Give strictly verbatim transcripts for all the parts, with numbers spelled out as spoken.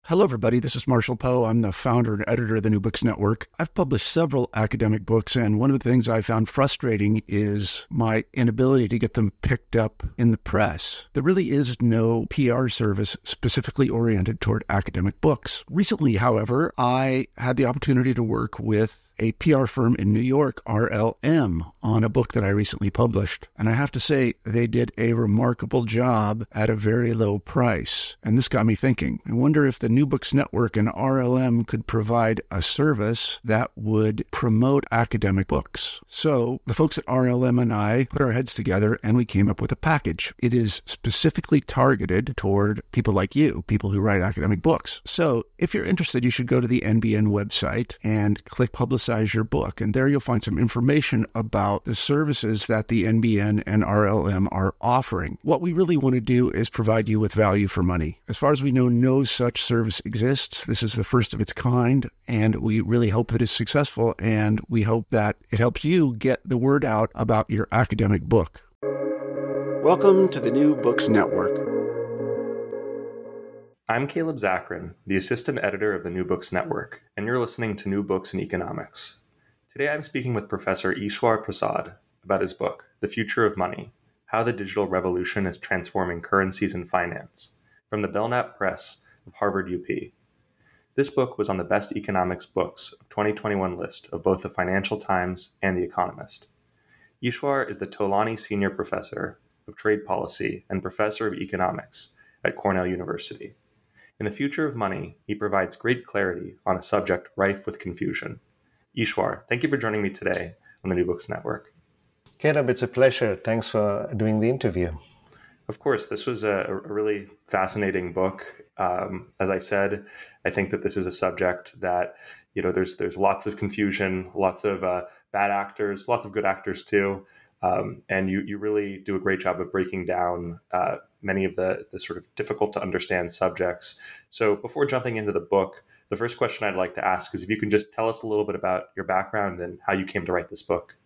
Hello, everybody. This is Marshall Poe. I'm the founder and editor of the New Books Network. I've published several academic books, and one of the things I found frustrating is my inability to get them picked up in the press. There really is no P R service specifically oriented toward academic books. Recently, however, I had the opportunity to work with a P R firm in New York, R L M, on a book that I recently published. And I have to say, they did a remarkable job at a very low price. And this got me thinking. I wonder if the New Books Network and R L M could provide a service that would promote academic books. So the folks at R L M and I put our heads together and we came up with a package. It is specifically targeted toward people like you, people who write academic books. So if you're interested, you should go to the N B N website and click Publicize your book. And there you'll find some information about the services that the N B N and R L M are offering. What we really want to do is provide you with value for money. As far as we know, no such service exists. This is the first of its kind, and we really hope that it's successful, and we hope that it helps you get the word out about your academic book. Welcome to the New Books Network. I'm Caleb Zachrin, the assistant editor of the New Books Network, and you're listening to New Books in Economics. Today I'm speaking with Professor Ishwar Prasad about his book, The Future of Money: How the Digital Revolution is Transforming Currencies and Finance, from the Belknap Press of Harvard U P. This book was on the Best Economics Books of twenty twenty-one list of both the Financial Times and The Economist. Ishwar is the Tolani Senior Professor of Trade Policy and Professor of Economics at Cornell University. In The Future of Money, he provides great clarity on a subject rife with confusion. Ishwar, thank you for joining me today on the New Books Network. Caleb, it's a pleasure. Thanks for doing the interview. Of course, this was a, a really fascinating book. Um, as I said, I think that this is a subject that, you know, there's there's lots of confusion, lots of uh, bad actors, lots of good actors too. Um, and you you really do a great job of breaking down uh, many of the, the sort of difficult to understand subjects. So before jumping into the book, the first question I'd like to ask is if you can just tell us a little bit about your background and how you came to write this book.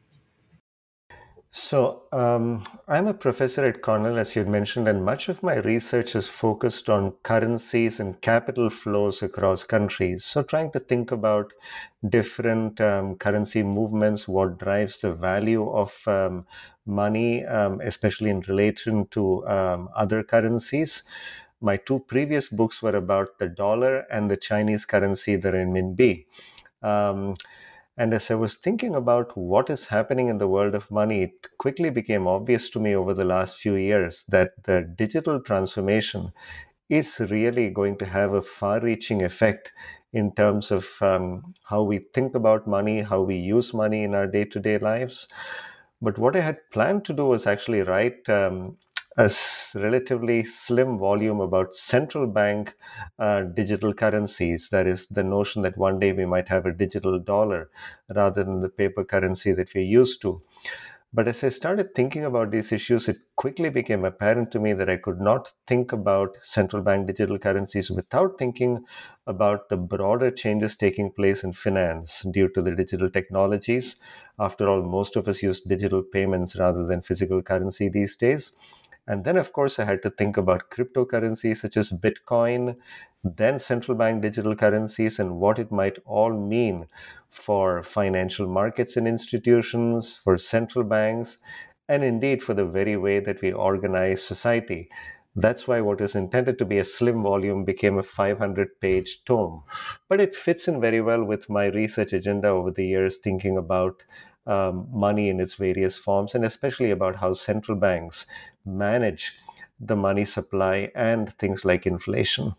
So um, I'm a professor at Cornell, as you mentioned, and much of my research is focused on currencies and capital flows across countries. So trying to think about different um, currency movements, what drives the value of um, money, um, especially in relation to um, other currencies. My two previous books were about the dollar and the Chinese currency, the renminbi. Um, And as I was thinking about what is happening in the world of money, it quickly became obvious to me over the last few years that the digital transformation is really going to have a far-reaching effect in terms of um, how we think about money, how we use money in our day-to-day lives. But what I had planned to do was actually write um, a s- relatively slim volume about central bank uh, digital currencies. That is, the notion that one day we might have a digital dollar rather than the paper currency that we're used to. But as I started thinking about these issues, it quickly became apparent to me that I could not think about central bank digital currencies without thinking about the broader changes taking place in finance due to the digital technologies. After all, most of us use digital payments rather than physical currency these days. And then, of course, I had to think about cryptocurrencies such as Bitcoin, then central bank digital currencies, and what it might all mean for financial markets and institutions, for central banks, and indeed for the very way that we organize society. That's why what is intended to be a slim volume became a five hundred page tome. But it fits in very well with my research agenda over the years, thinking about um, money in its various forms, and especially about how central banks manage the money supply and things like inflation.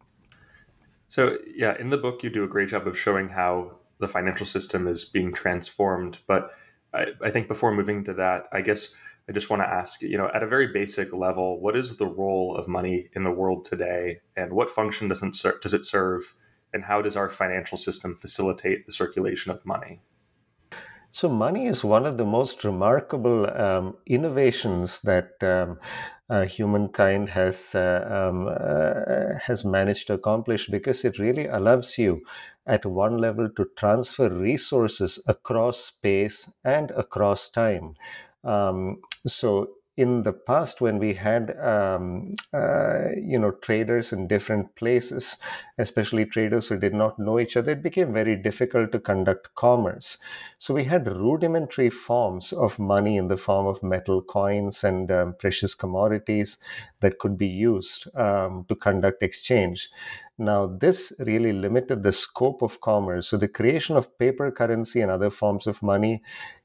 So yeah, in the book, you do a great job of showing how the financial system is being transformed. But I, I think before moving to that, I guess I just want to ask, you know, at a very basic level, what is the role of money in the world today, and what function does it, ser- does it serve, and how does our financial system facilitate the circulation of money? So, money is one of the most remarkable um, innovations that um, uh, humankind has uh, um, uh, has managed to accomplish, because it really allows you, at one level, to transfer resources across space and across time. Um, so. in the past, when we had um, uh, you know traders in different places, especially traders who did not know each other, it became very difficult to conduct commerce. So we had rudimentary forms of money in the form of metal coins and um, precious commodities that could be used um, to conduct exchange. Now, this really limited the scope of commerce. So the creation of paper currency and other forms of money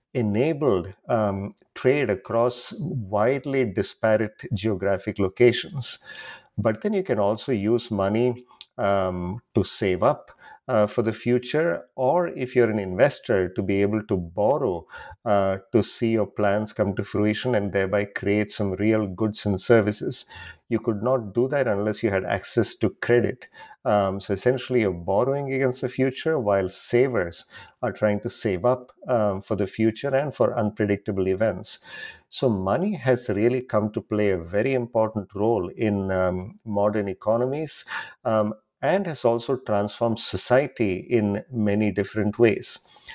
enabled um, trade across widely disparate geographic locations. But then you can also use money um, to save up uh, for the future, or if you're an investor, to be able to borrow uh, to see your plans come to fruition and thereby create some real goods and services. You could not do that unless you had access to credit. Um, so essentially, you're borrowing against the future while savers are trying to save up um, for the future and for unpredictable events. So, money has really come to play a very important role in um, modern economies um, and has also transformed society in many different ways.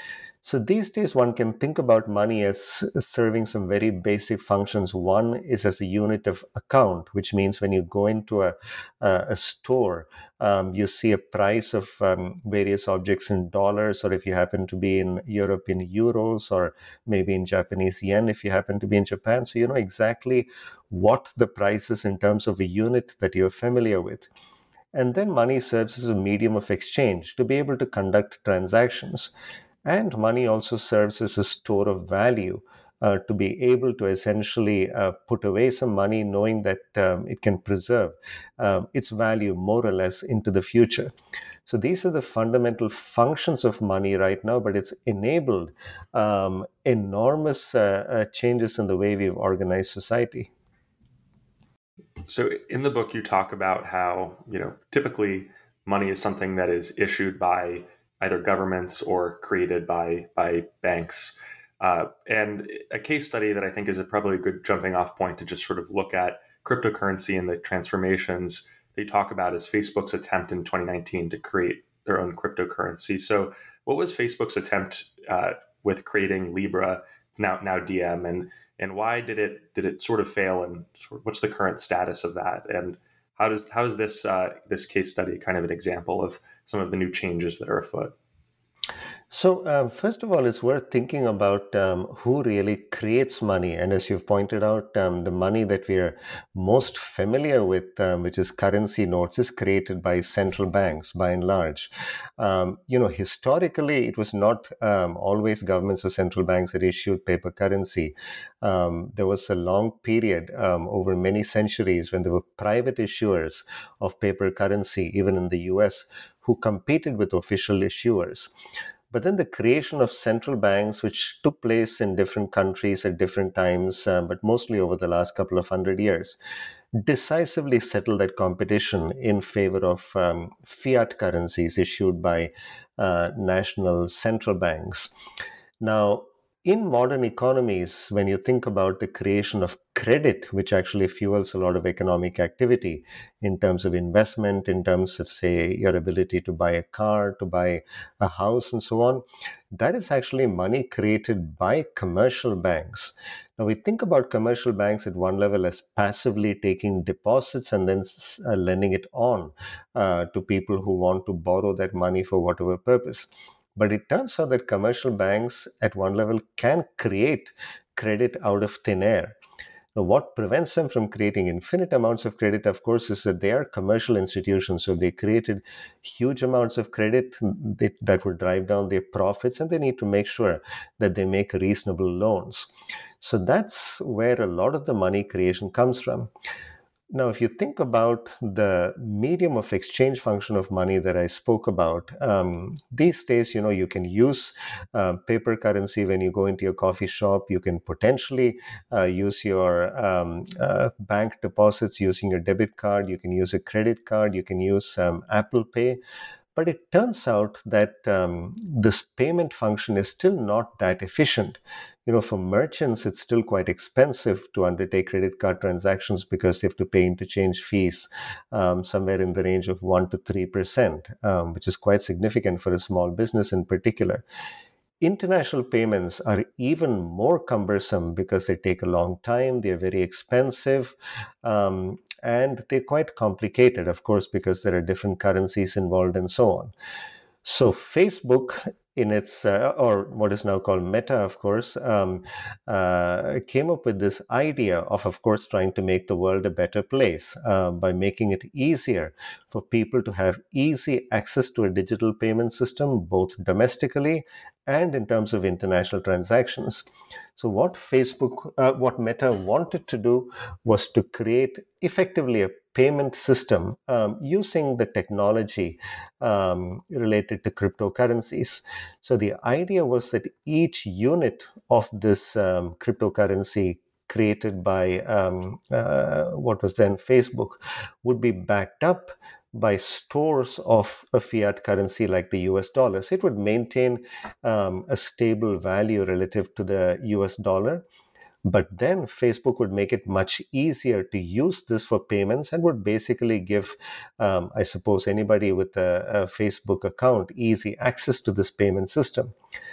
So these days, one can think about money as serving some very basic functions. One is as a unit of account, which means when you go into a, a, a store, um, you see a price of um, various objects in dollars, or if you happen to be in Europe, in euros, or maybe in Japanese yen, if you happen to be in Japan. So you know exactly what the price is in terms of a unit that you're familiar with. And then money serves as a medium of exchange to be able to conduct transactions. And money also serves as a store of value uh, to be able to essentially uh, put away some money, knowing that um, it can preserve um, its value more or less into the future. So these are the fundamental functions of money right now, but it's enabled um, enormous uh, uh, changes in the way we've organized society. So in the book, you talk about how, you know, typically money is something that is issued by either governments or created by by banks. Uh, and a case study that I think is a probably a good jumping off point to just sort of look at cryptocurrency and the transformations they talk about is Facebook's attempt in twenty nineteen to create their own cryptocurrency. So what was Facebook's attempt uh, with creating Libra, now now Diem, and and why did it did it sort of fail, and sort of what's the current status of that, and how does how is this uh, this case study kind of an example of some of the new changes that are afoot? So, um, first of all, it's worth thinking about um, who really creates money. And as you've pointed out, um, the money that we are most familiar with, um, which is currency notes, is created by central banks by and large. Um, you know, historically, it was not um, always governments or central banks that issued paper currency. Um, there was a long period um, over many centuries when there were private issuers of paper currency, even in the U S, who competed with official issuers. But then the creation of central banks, which took place in different countries at different times, uh, but mostly over the last couple of hundred years, decisively settled that competition in favor of um, fiat currencies issued by uh, national central banks. Now, in modern economies, when you think about the creation of credit, which actually fuels a lot of economic activity in terms of investment, in terms of, say, your ability to buy a car, to buy a house, and so on, that is actually money created by commercial banks. Now, we think about commercial banks at one level as passively taking deposits and then uh, lending it on uh, to people who want to borrow that money for whatever purpose. But it turns out that commercial banks at one level can create credit out of thin air. Now, what prevents them from creating infinite amounts of credit, of course, is that they are commercial institutions. So if they created huge amounts of credit, they, that would drive down their profits, and they need to make sure that they make reasonable loans. So that's where a lot of the money creation comes from. Now, if you think about the medium of exchange function of money that I spoke about, um, these days, you know, you can use uh, paper currency when you go into your coffee shop. You can potentially uh, use your um, uh, bank deposits using your debit card. You can use a credit card. You can use um, Apple Pay. But it turns out that um, this payment function is still not that efficient. You know, for merchants, it's still quite expensive to undertake credit card transactions because they have to pay interchange fees um, somewhere in the range of one to three percent, um, which is quite significant for a small business in particular. international payments are even more cumbersome because they take a long time, they're very expensive, um, and they're quite complicated, of course, because there are different currencies involved and so on. So Facebook, in its uh, or what is now called Meta, of course, um, uh, came up with this idea of, of course, trying to make the world a better place uh, by making it easier for people to have easy access to a digital payment system, both domestically and in terms of international transactions. So what Facebook, uh, what Meta wanted to do was to create effectively a payment system um, using the technology um, related to cryptocurrencies. So the idea was that each unit of this um, cryptocurrency created by um, uh, what was then Facebook would be backed up by stores of a fiat currency like the U S dollar. So it would maintain um, a stable value relative to the U S dollar. But then Facebook would make it much easier to use this for payments and would basically give, um, I suppose, anybody with a, a Facebook account easy access to this payment system.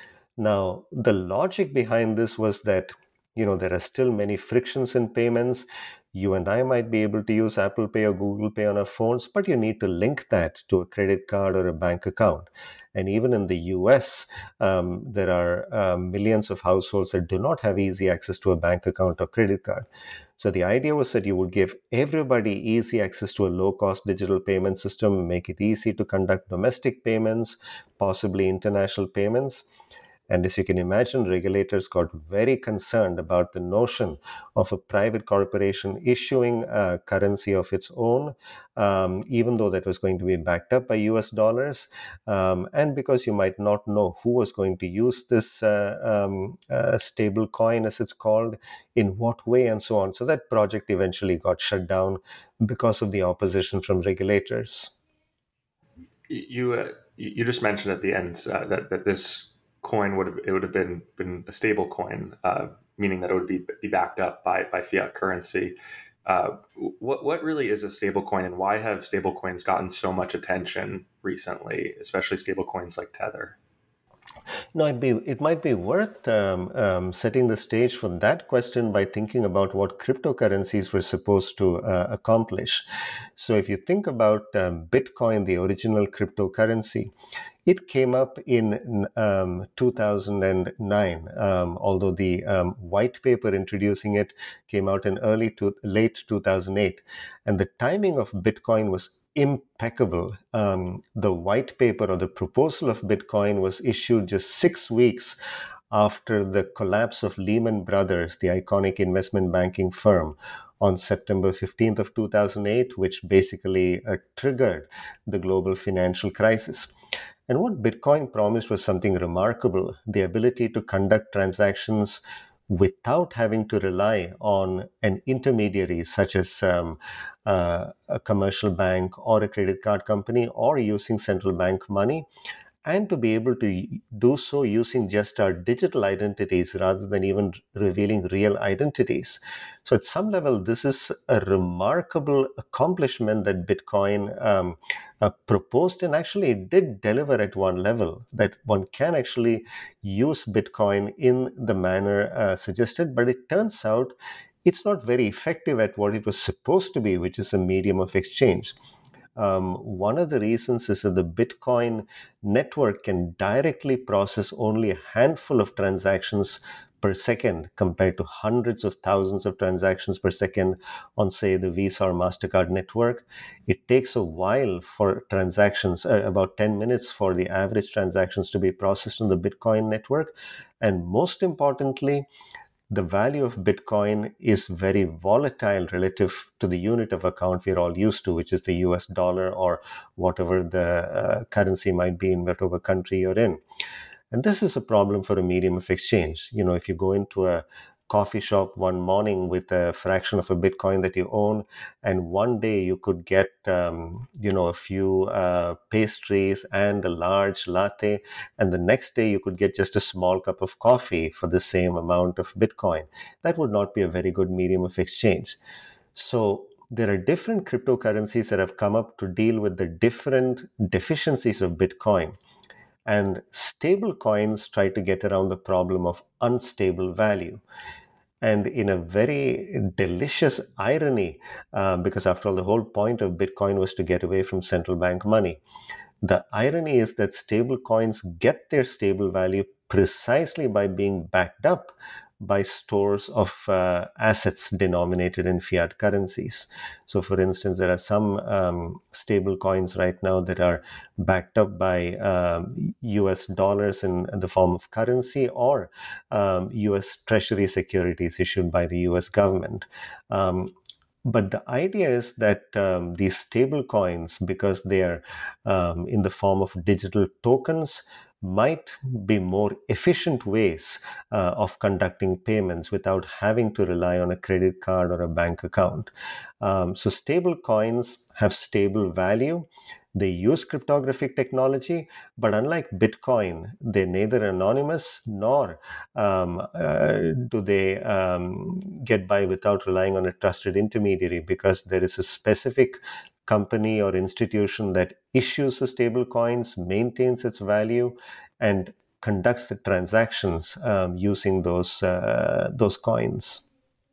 Now, the logic behind this was that, you know, there are still many frictions in payments. You and I might be able to use Apple Pay or Google Pay on our phones, but you need to link that to a credit card or a bank account. And even in the U S, um, there are uh, millions of households that do not have easy access to a bank account or credit card. So the idea was that you would give everybody easy access to a low-cost digital payment system, make it easy to conduct domestic payments, possibly international payments. And as you can imagine, regulators got very concerned about the notion of a private corporation issuing a currency of its own, um, even though that was going to be backed up by U S dollars. Um, and because you might not know who was going to use this uh, um, uh, stable coin, as it's called, in what way, and so on. So that project eventually got shut down because of the opposition from regulators. You uh, you just mentioned at the end uh, that that this coin would have it would have been been a stable coin, uh, meaning that it would be be backed up by by fiat currency. Uh, what what really is a stable coin, and why have stable coins gotten so much attention recently, especially stable coins like Tether? No, it'd be, it might be worth um, um, setting the stage for that question by thinking about what cryptocurrencies were supposed to uh, accomplish. So, if you think about um, Bitcoin, the original cryptocurrency, it came up in um, two thousand nine, um, although the um, white paper introducing it came out in early to late two thousand eight. And the timing of Bitcoin was impeccable. Um, the white paper or the proposal of Bitcoin was issued just six weeks after the collapse of Lehman Brothers, the iconic investment banking firm, on September fifteenth of two thousand eight, which basically uh, triggered the global financial crisis. And what Bitcoin promised was something remarkable, the ability to conduct transactions without having to rely on an intermediary such as um, uh, a commercial bank or a credit card company or using central bank money, and to be able to do so using just our digital identities rather than even revealing real identities. So, at some level, this is a remarkable accomplishment that Bitcoin um, uh, proposed, and actually it did deliver at one level, that one can actually use Bitcoin in the manner uh, suggested, but it turns out it's not very effective at what it was supposed to be, which is a medium of exchange. Um, one of the reasons is that the Bitcoin network can directly process only a handful of transactions per second compared to hundreds of thousands of transactions per second on, say, the Visa or MasterCard network. It takes a while for transactions, uh, about ten minutes for the average transactions to be processed on the Bitcoin network. And most importantly, the value of Bitcoin is very volatile relative to the unit of account we're all used to, which is the U S dollar or whatever the uh, currency might be in whatever country you're in. And this is a problem for a medium of exchange. You know, if you go into a coffee shop one morning with a fraction of a Bitcoin that you own, and one day you could get, um, you know, a few uh, pastries and a large latte, and the next day you could get just a small cup of coffee for the same amount of Bitcoin. That would not be a very good medium of exchange. So there are different cryptocurrencies that have come up to deal with the different deficiencies of Bitcoin. And stable coins try to get around the problem of unstable value. And in a very delicious irony, uh, because after all, the whole point of Bitcoin was to get away from central bank money. The irony is that stable coins get their stable value precisely by being backed up by stores of uh, assets denominated in fiat currencies. So, for instance, there are some um, stable coins right now that are backed up by um, U S dollars in the form of currency, or um, U S Treasury securities issued by the U S government. Um, But the idea is that um, these stable coins, because they are um, in the form of digital tokens, might be more efficient ways uh, of conducting payments without having to rely on a credit card or a bank account. Um, so stable coins have stable value. They use cryptographic technology, but unlike Bitcoin, they're neither anonymous nor um, uh, do they um, get by without relying on a trusted intermediary, because there is a specific company or institution that issues the stable coins, maintains its value, and conducts the transactions um, using those uh, those coins.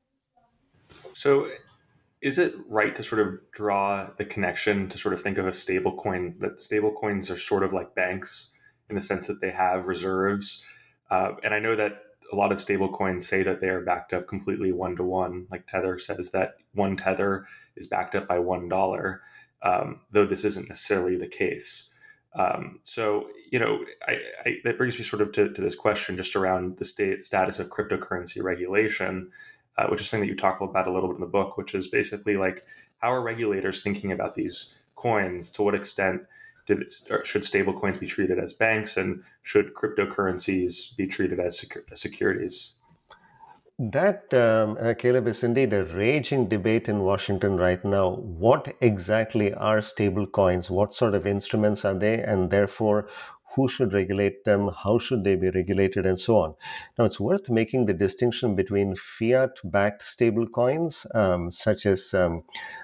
So, is it right to sort of draw the connection to sort of think of a stable coin, that stable coins are sort of like banks in the sense that they have reserves? Uh, and I know that a lot of stable coins say that they are backed up completely one to one. Like Tether says that one Tether is backed up by one dollar, um, though this isn't necessarily the case. Um, so, you know, I, I, that brings me sort of to, to this question just around the state status of cryptocurrency regulation. Uh, which is something that you talk about a little bit in the book, which is basically like, how are regulators thinking about these coins? To what extent did it, or should stable coins be treated as banks, and should cryptocurrencies be treated as secu- securities? That, um, uh, Caleb, is indeed a raging debate in Washington right now. What exactly are stable coins? What sort of instruments are they? And therefore, who should regulate them? How should they be regulated? And so on. Now, it's worth making the distinction between fiat-backed stable coins, um, such as um,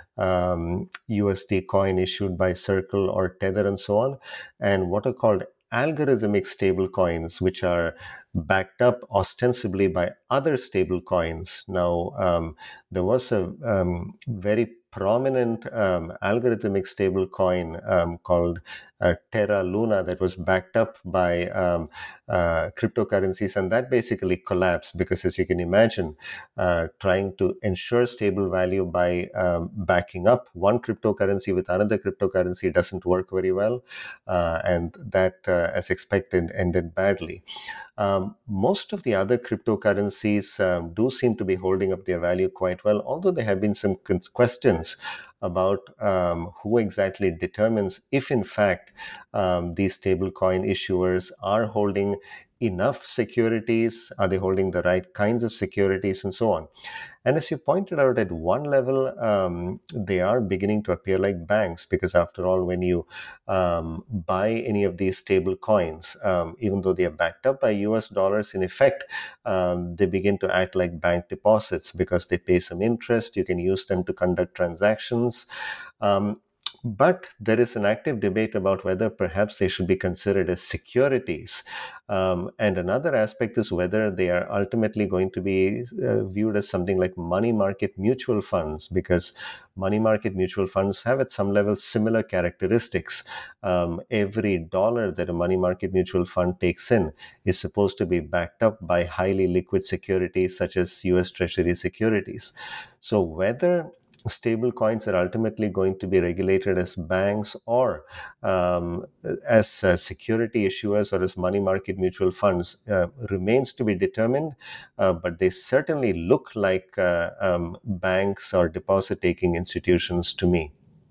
um, U S D coin issued by Circle or Tether and so on, and what are called algorithmic stable coins, which are backed up ostensibly by other stable coins. Now, um, there was a um, very prominent um, algorithmic stable coin um, called uh, Terra Luna that was backed up by um, uh, cryptocurrencies, and that basically collapsed because, as you can imagine, uh, trying to ensure stable value by um, backing up one cryptocurrency with another cryptocurrency doesn't work very well, uh, and that, uh, as expected, ended badly. Um, most of the other cryptocurrencies um, do seem to be holding up their value quite well, although there have been some questions about um, who exactly determines if, in fact, um, these stablecoin issuers are holding enough securities, are they holding the right kinds of securities, and so on. And as you pointed out, at one level, um, they are beginning to appear like banks, because after all, when you um, buy any of these stable coins, um, even though they are backed up by U S dollars, in effect, um, they begin to act like bank deposits because they pay some interest. You can use them to conduct transactions. Um, But there is an active debate about whether perhaps they should be considered as securities. Um, and another aspect is whether they are ultimately going to be uh, viewed as something like money market mutual funds, because money market mutual funds have at some level similar characteristics. Um, every dollar that a money market mutual fund takes in is supposed to be backed up by highly liquid securities such as U S Treasury securities. So whether stable coins are ultimately going to be regulated as banks or um, as uh, security issuers or as money market mutual funds uh, remains to be determined, uh, but they certainly look like uh, um, banks or deposit-taking institutions to me.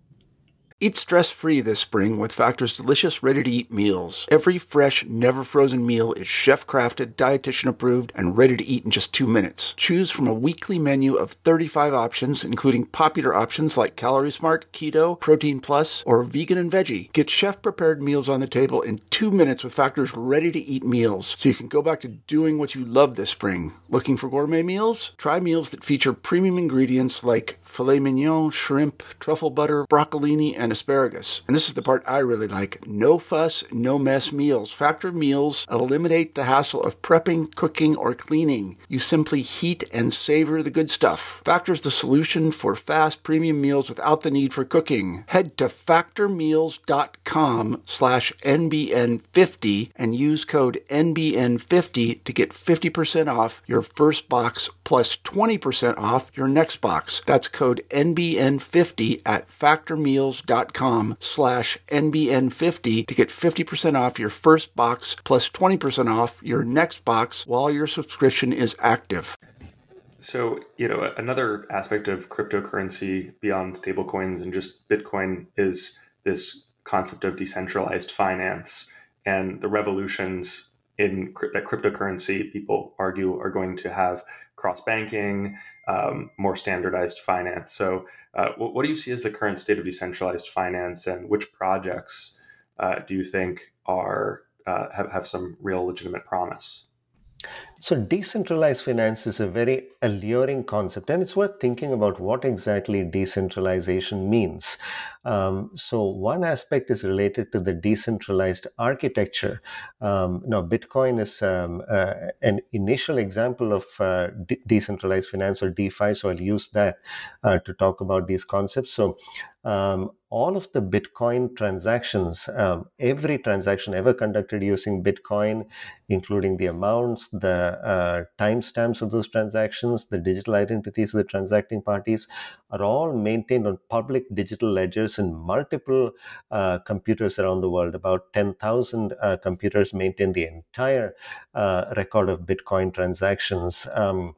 Eat stress-free this spring with Factor's delicious, ready-to-eat meals. Every fresh, never-frozen meal is chef-crafted, dietitian-approved, and ready to eat in just two minutes. Choose from a weekly menu of thirty-five options, including popular options like Calorie Smart, Keto, Protein Plus, or Vegan and Veggie. Get chef-prepared meals on the table in two minutes with Factor's ready-to-eat meals, so you can go back to doing what you love this spring. Looking for gourmet meals? Try meals that feature premium ingredients like filet mignon, shrimp, truffle butter, broccolini, and asparagus. And this is the part I really like. No fuss, no mess meals. Factor meals eliminate the hassle of prepping, cooking, or cleaning. You simply heat and savor the good stuff. Factor's the solution for fast premium meals without the need for cooking. Head to factormeals.com slash NBN50 and use code N B N fifty to get fifty percent off your first box plus twenty percent off your next box. That's code N B N fifty at factormeals.com slash NBN50 to get fifty percent off your first box plus twenty percent off your next box while your subscription is active. So, you know, another aspect of cryptocurrency beyond stablecoins and just Bitcoin is this concept of decentralized finance and the revolutions in that cryptocurrency, people argue, are going to have cross-banking, um, more standardized finance. So uh, what, what do you see as the current state of decentralized finance, and which projects uh, do you think are uh, have, have some real legitimate promise? So decentralized finance is a very alluring concept, and it's worth thinking about what exactly decentralization means. Um, so one aspect is related to the decentralized architecture. Um, now, Bitcoin is um, uh, an initial example of uh, de- decentralized finance, or DeFi, so I'll use that uh, to talk about these concepts. So um, all of the Bitcoin transactions, um, every transaction ever conducted using Bitcoin, including the amounts, the uh, timestamps of those transactions, the digital identities of the transacting parties, are all maintained on public digital ledgers in multiple uh, computers around the world. About ten thousand uh, computers maintain the entire uh, record of Bitcoin transactions. Um,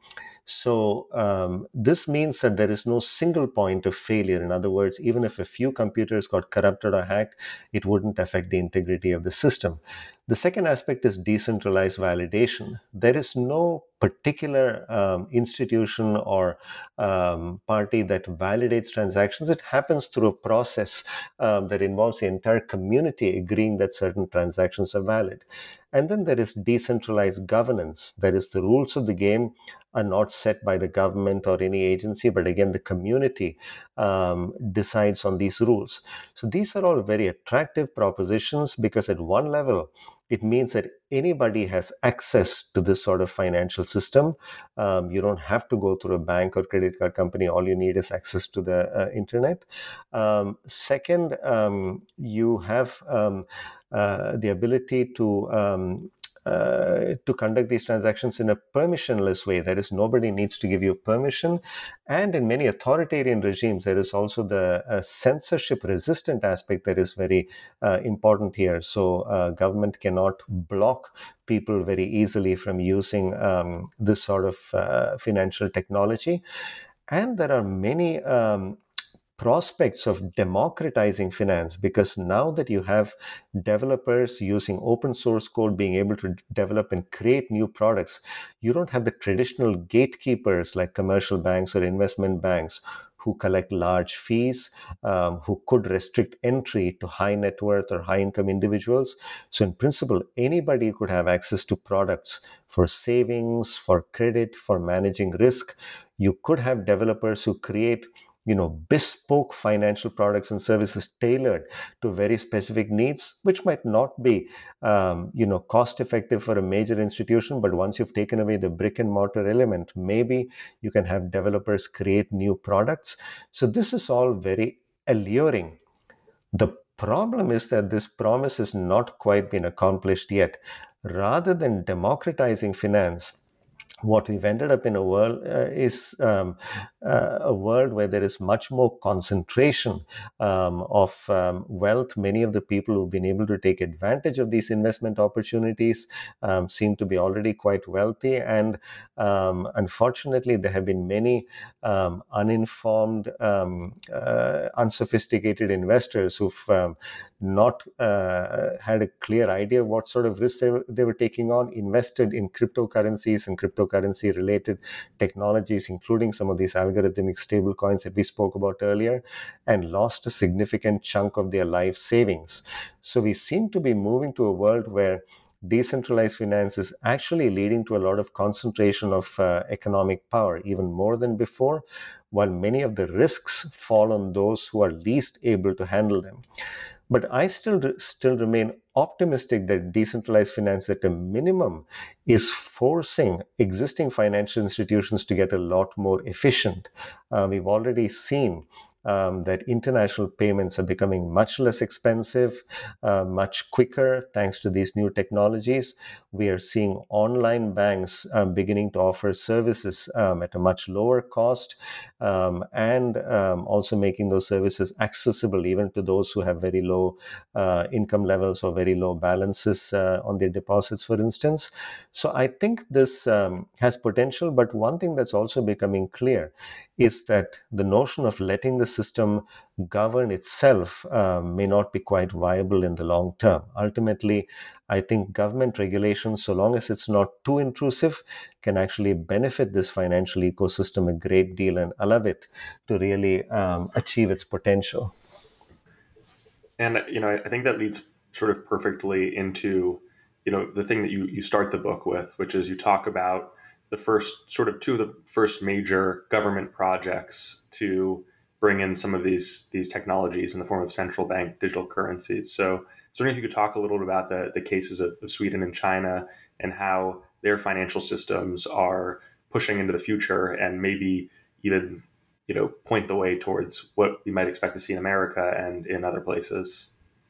So um, this means that there is no single point of failure. In other words, even if a few computers got corrupted or hacked, it wouldn't affect the integrity of the system. The second aspect is decentralized validation. There is no particular um, institution or um, party that validates transactions. It happens through a process um, that involves the entire community agreeing that certain transactions are valid. And then there is decentralized governance. That is, the rules of the game are not set by the government or any agency, but again, the community um, decides on these rules. So these are all very attractive propositions, because at one level, it means that anybody has access to this sort of financial system. Um, you don't have to go through a bank or credit card company. All you need is access to the uh, internet. Um, second, um, you have um, uh, the ability to um, Uh, to conduct these transactions in a permissionless way. That is, nobody needs to give you permission. And in many authoritarian regimes, there is also the uh, censorship-resistant aspect that is very uh, important here. So uh, government cannot block people very easily from using um, this sort of uh, financial technology. And there are many um, prospects of democratizing finance, because now that you have developers using open source code being able to develop and create new products, you don't have the traditional gatekeepers like commercial banks or investment banks who collect large fees, um, who could restrict entry to high net worth or high income individuals. So in principle, anybody could have access to products for savings, for credit, for managing risk. You could have developers who create you know, bespoke financial products and services tailored to very specific needs, which might not be, um, you know, cost effective for a major institution. But once you've taken away the brick and mortar element, maybe you can have developers create new products. So this is all very alluring. The problem is that this promise has not quite been accomplished yet. Rather than democratizing finance, what we've ended up in a world uh, is um, uh, a world where there is much more concentration um, of um, wealth. Many of the people who've been able to take advantage of these investment opportunities um, seem to be already quite wealthy. And um, unfortunately, there have been many um, uninformed, um, uh, unsophisticated investors who've um, not uh, had a clear idea of what sort of risk they were, they were taking on, invested in cryptocurrencies and cryptocurrency related technologies, including some of these algorithmic stable coins that we spoke about earlier, and lost a significant chunk of their life savings. So we seem to be moving to a world where decentralized finance is actually leading to a lot of concentration of uh, economic power, even more than before, while many of the risks fall on those who are least able to handle them. But I still still remain optimistic that decentralized finance, at a minimum, is forcing existing financial institutions to get a lot more efficient. Uh, we've already seen um, that international payments are becoming much less expensive, uh, much quicker thanks to these new technologies. We are seeing online banks um, beginning to offer services um, at a much lower cost, um, and um, also making those services accessible even to those who have very low uh, income levels or very low balances uh, on their deposits, for instance. So I think this um, has potential, but one thing that's also becoming clear is that the notion of letting the system govern itself uh, may not be quite viable in the long term. Ultimately, I think government regulation, so long as it's not too intrusive, can actually benefit this financial ecosystem a great deal and allow it to really um, achieve its potential. And you know, I think that leads sort of perfectly into, you know, the thing that you you start the book with, which is you talk about the first sort of two of the first major government projects to bring in some of these these technologies in the form of central bank digital currencies. So, I was wondering if you could talk a little bit about the the cases of, of Sweden and China and how their financial systems are pushing into the future and maybe even, you know, point the way towards what we might expect to see in America and in other places.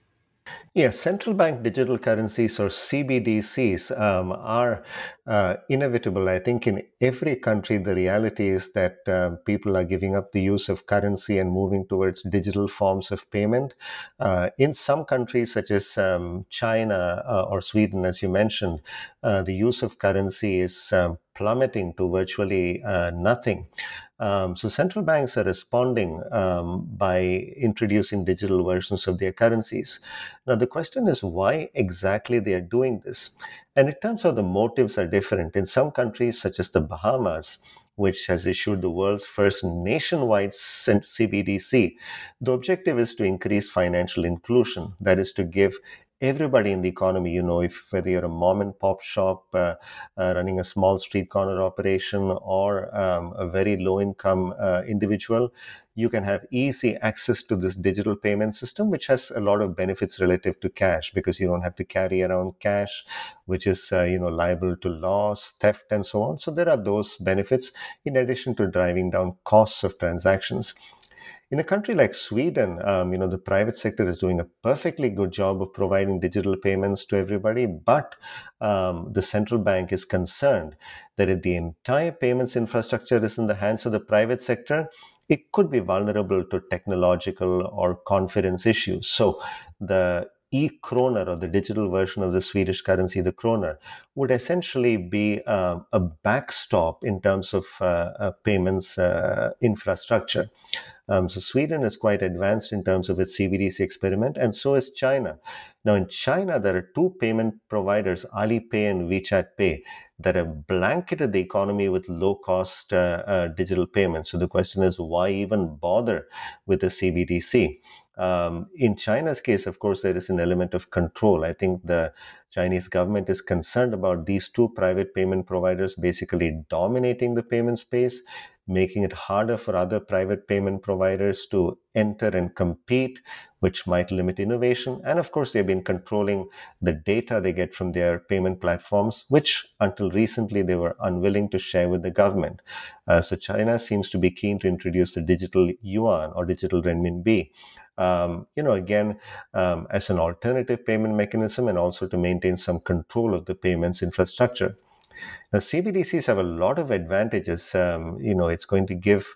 Yes, central bank digital currencies, or C B D Cs, um, are uh, inevitable. I think in every country, the reality is that uh, people are giving up the use of currency and moving towards digital forms of payment. Uh, in some countries, such as um, China uh, or Sweden, as you mentioned, uh, the use of currency is um, plummeting to virtually uh, nothing. Um, so central banks are responding um, by introducing digital versions of their currencies. Now, the question is why exactly they are doing this. And it turns out the motives are different. In some countries, such as the Bahamas, which has issued the world's first nationwide C B D C, the objective is to increase financial inclusion. That is to give everybody in the economy, you know, if whether you're a mom and pop shop uh, uh, running a small street corner operation or um, a very low income uh, individual, you can have easy access to this digital payment system, which has a lot of benefits relative to cash because you don't have to carry around cash, which is uh, you know liable to loss, theft, and so on. So there are those benefits in addition to driving down costs of transactions. In a country like Sweden, um, you know, the private sector is doing a perfectly good job of providing digital payments to everybody, but um, the central bank is concerned that if the entire payments infrastructure is in the hands of the private sector, it could be vulnerable to technological or confidence issues. So the e-kroner, or the digital version of the Swedish currency, the kroner, would essentially be uh, a backstop in terms of uh, uh, payments uh, infrastructure. Um, so Sweden is quite advanced in terms of its C B D C experiment, and so is China. Now, in China, there are two payment providers, Alipay and WeChat Pay, that have blanketed the economy with low-cost uh, uh, digital payments. So the question is, why even bother with the C B D C? Um, in China's case, of course, there is an element of control. I think the Chinese government is concerned about these two private payment providers basically dominating the payment space, making it harder for other private payment providers to enter and compete, which might limit innovation. And of course, they've been controlling the data they get from their payment platforms, which until recently they were unwilling to share with the government. Uh, so China seems to be keen to introduce the digital yuan, or digital renminbi. Um, you know, again, um, as an alternative payment mechanism and also to maintain some control of the payments infrastructure. Now, C B D Cs have a lot of advantages. Um, you know, it's going to give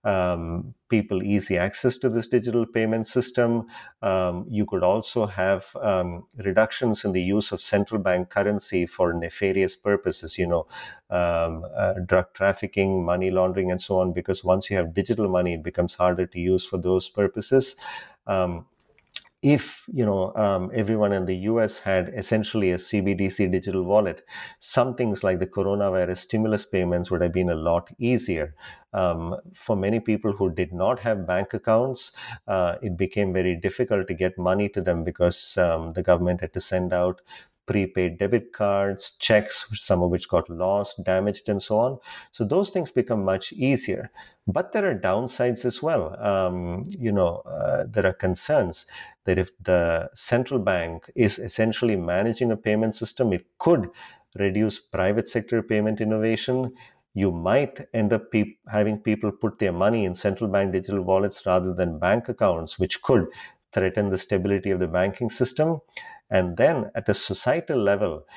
um, people easy access to this digital payment system. Um, you could also have um, reductions in the use of central bank currency for nefarious purposes, you know, um, uh, drug trafficking, money laundering, and so on, because once you have digital money, it becomes harder to use for those purposes. Um, if you know um, everyone in the U S had essentially a C B D C digital wallet, some things like the coronavirus stimulus payments would have been a lot easier. Um, for many people who did not have bank accounts, uh, it became very difficult to get money to them because um, the government had to send out prepaid debit cards, checks, some of which got lost, damaged, and so on. So those things become much easier. But there are downsides as well. Um, you know, uh, there are concerns that if the central bank is essentially managing a payment system, it could reduce private sector payment innovation. You might end up pe- having people put their money in central bank digital wallets rather than bank accounts, which could threaten the stability of the banking system. And then at a societal level,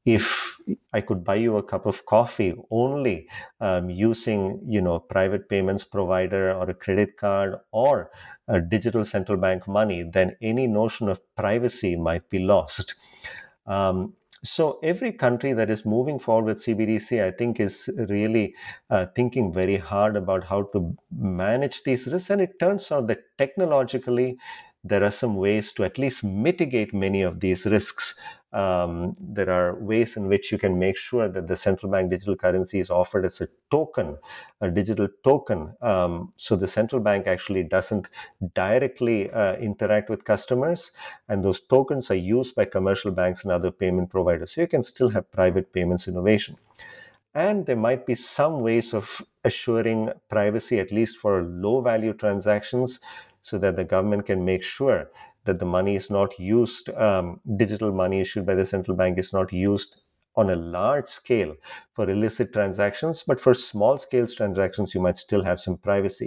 if I could buy you a cup of coffee only um, using, you know, private payments provider or a credit card or a digital central bank money, then any notion of privacy might be lost. Um, so every country that is moving forward with C B D C, I think, is really uh, thinking very hard about how to manage these risks. And it turns out that technologically, there are some ways to at least mitigate many of these risks. Um, there are ways in which you can make sure that the central bank digital currency is offered as a token, a digital token. Um, so the central bank actually doesn't directly uh, interact with customers, and those tokens are used by commercial banks and other payment providers. So you can still have private payments innovation. And there might be some ways of assuring privacy, at least for low value transactions, so that the government can make sure that the money is not used, um, digital money issued by the central bank is not used on a large scale for illicit transactions, but for small scale transactions, you might still have some privacy.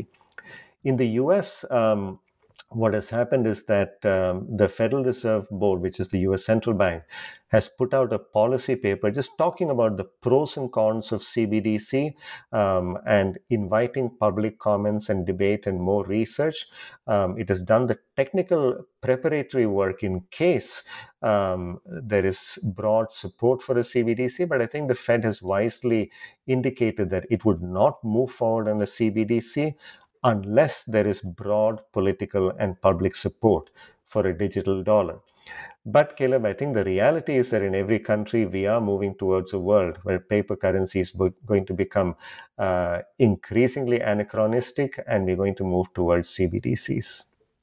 In the U S, um, what has happened is that um, the Federal Reserve Board, which is the U S central bank, has put out a policy paper just talking about the pros and cons of C B D C um, and inviting public comments and debate and more research. Um, it has done the technical preparatory work in case um, there is broad support for a C B D C, but I think the Fed has wisely indicated that it would not move forward on a C B D C unless there is broad political and public support for a digital dollar. But Caleb, I think the reality is that in every country, we are moving towards a world where paper currency is going to become uh, increasingly anachronistic, and we're going to move towards C B D Cs.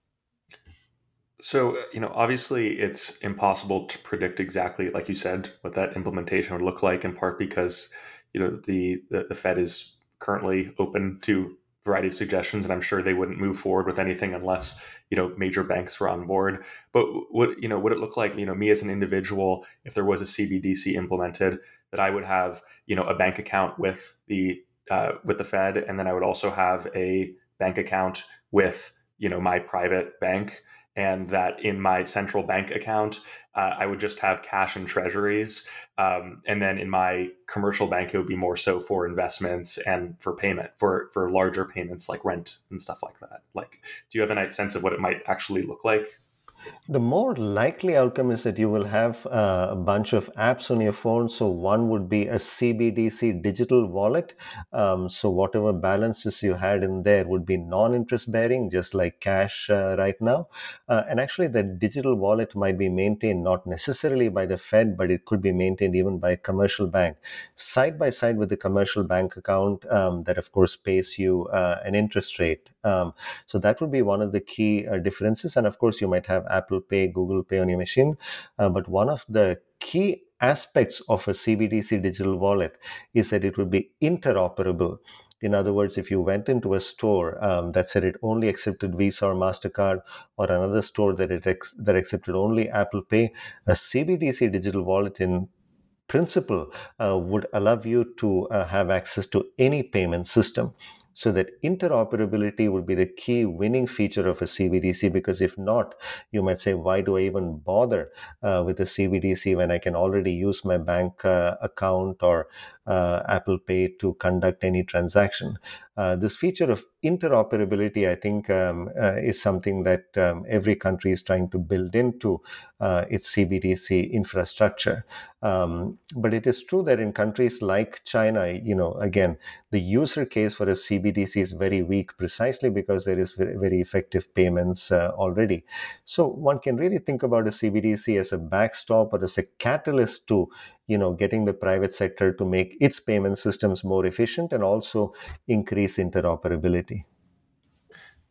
So, you know, obviously it's impossible to predict exactly, like you said, what that implementation would look like, in part because, you know, the, the, the Fed is currently open to a variety of suggestions, and I'm sure they wouldn't move forward with anything unless, you know, major banks were on board. But would, you know, would it look like, you know, me as an individual, if there was a C B D C implemented, that I would have, you know, a bank account with the, uh, with the Fed, and then I would also have a bank account with, you know, my private bank, and that in my central bank account, uh, I would just have cash and treasuries. Um, and then in my commercial bank, it would be more so for investments and for payment, for, for larger payments like rent and stuff like that. Like, do you have any sense of what it might actually look like? The more likely outcome is that you will have uh, a bunch of apps on your phone. So one would be a C B D C digital wallet. Um, so whatever balances you had in there would be non-interest bearing, just like cash uh, right now. Uh, and actually, that digital wallet might be maintained not necessarily by the Fed, but it could be maintained even by a commercial bank, side by side with the commercial bank account um, that, of course, pays you uh, an interest rate. Um, so that would be one of the key uh, differences. And of course, you might have Apple Pay, Google Pay on your machine. Uh, but one of the key aspects of a C B D C digital wallet is that it would be interoperable. In other words, if you went into a store um, that said it only accepted Visa or MasterCard, or another store that it ex- that accepted only Apple Pay, a C B D C digital wallet in principle uh, would allow you to uh, have access to any payment system. So that interoperability would be the key winning feature of a C B D C, because if not, you might say, why do I even bother uh, with a C B D C when I can already use my bank uh, account or uh, Apple Pay to conduct any transaction? Uh, this feature of interoperability, I think, um, uh, is something that um, every country is trying to build into uh, its C B D C infrastructure. Um, but it is true that in countries like China, you know, again, the user case for a C B D C is very weak, precisely because there is very, very effective payments uh, already. So one can really think about a C B D C as a backstop or as a catalyst to, you know, getting the private sector to make its payment systems more efficient and also increase interoperability.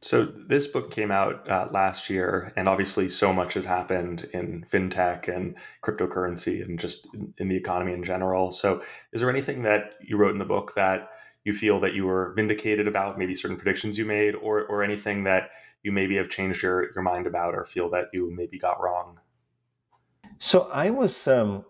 So this book came out uh, last year, and obviously so much has happened in fintech and cryptocurrency and just in, in the economy in general. So is there anything that you wrote in the book that you feel that you were vindicated about, maybe certain predictions you made, or or anything that you maybe have changed your, your mind about or feel that you maybe got wrong? So I was um,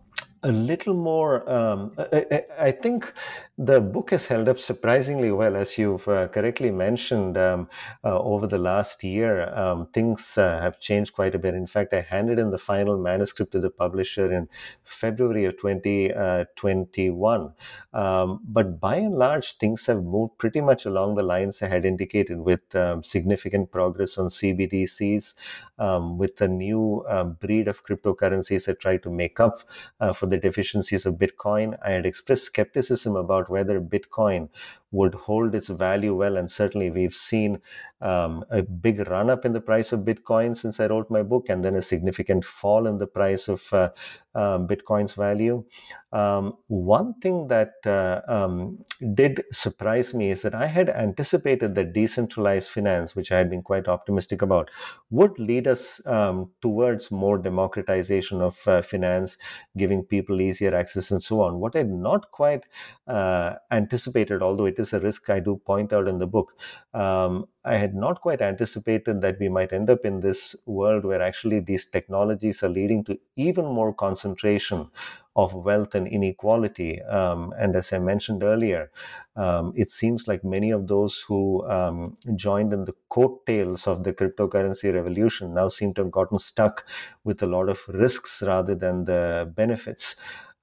a little more, um, I, I I think the book has held up surprisingly well, as you've uh, correctly mentioned. Um, uh, over the last year, um, things uh, have changed quite a bit. In fact, I handed in the final manuscript to the publisher in February of twenty twenty-one. Um, but by and large, things have moved pretty much along the lines I had indicated, with um, significant progress on C B D Cs, um, with a new uh, breed of cryptocurrencies that try to make up uh, for the deficiencies of Bitcoin. I had expressed skepticism about whether Bitcoin would hold its value well, and certainly we've seen um, a big run up in the price of Bitcoin since I wrote my book, and then a significant fall in the price of uh, uh, Bitcoin's value. Um, one thing that uh, um, did surprise me is that I had anticipated that decentralized finance, which I had been quite optimistic about, would lead us um, towards more democratization of uh, finance, giving people easier access and so on. What I had not quite uh, anticipated, although it is a risk I do point out in the book, um, I had not quite anticipated that we might end up in this world where actually these technologies are leading to even more concentration of wealth and inequality. Um, and as I mentioned earlier, um, it seems like many of those who um, joined in the coattails of the cryptocurrency revolution now seem to have gotten stuck with a lot of risks rather than the benefits.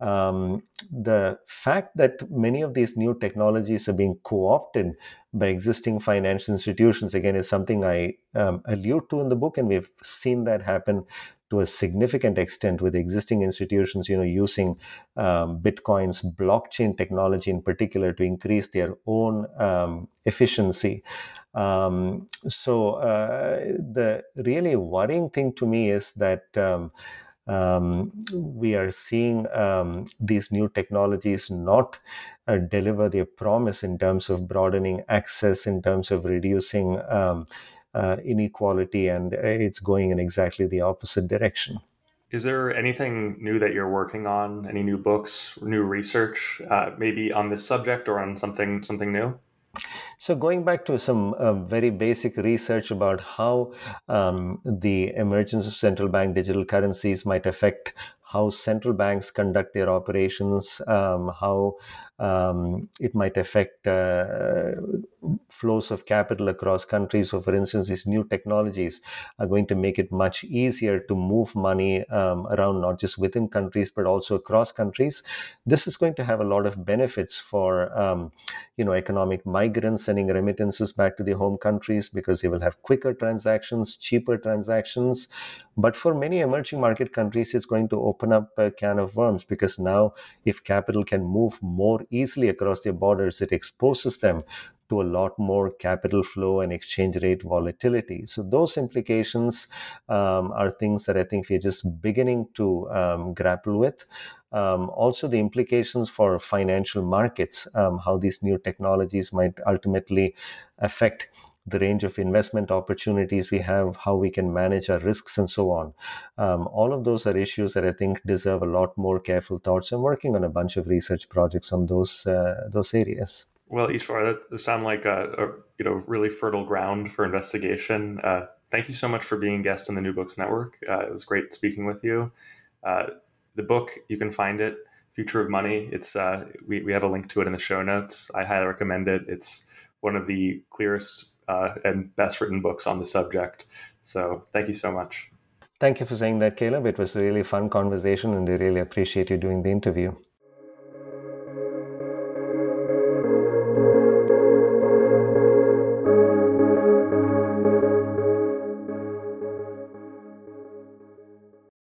Um, the fact that many of these new technologies are being co-opted by existing financial institutions, again, is something I um, allude to in the book, and we've seen that happen to a significant extent with existing institutions, you know, using um, Bitcoin's blockchain technology in particular to increase their own um, efficiency. Um, so uh, the really worrying thing to me is that um, um, we are seeing um, these new technologies not uh, deliver their promise in terms of broadening access, in terms of reducing um, uh, inequality, and it's going in exactly the opposite direction. Is there anything new that you're working on? Any new books, new research, uh, maybe on this subject or on something something new? So going back to some uh, very basic research about how um, the emergence of central bank digital currencies might affect how central banks conduct their operations, um, how um, it might affect uh, flows of capital across countries. So, for instance, these new technologies are going to make it much easier to move money um, around, not just within countries, but also across countries. This is going to have a lot of benefits for, um, you know, economic migrants sending remittances back to their home countries, because they will have quicker transactions, cheaper transactions. But for many emerging market countries, it's going to open up a can of worms, because now if capital can move more easily across their borders, it exposes them to a lot more capital flow and exchange rate volatility. So those implications um, are things that I think we're just beginning to um, grapple with. Um, also, the implications for financial markets, um, how these new technologies might ultimately affect the range of investment opportunities we have, how we can manage our risks, and so on. Um, all of those are issues that I think deserve a lot more careful thoughts. I'm working on a bunch of research projects on those uh, those areas. Well, Ishwar, that sounds like a, a you know really fertile ground for investigation. Uh, thank you so much for being a guest on the New Books Network. Uh, it was great speaking with you. Uh, the book, you can find it, Future of Money. It's uh, we we have a link to it in the show notes. I highly recommend it. It's one of the clearest uh, and best written books on the subject. So thank you so much. Thank you for saying that, Caleb. It was a really fun conversation, and I really appreciate you doing the interview.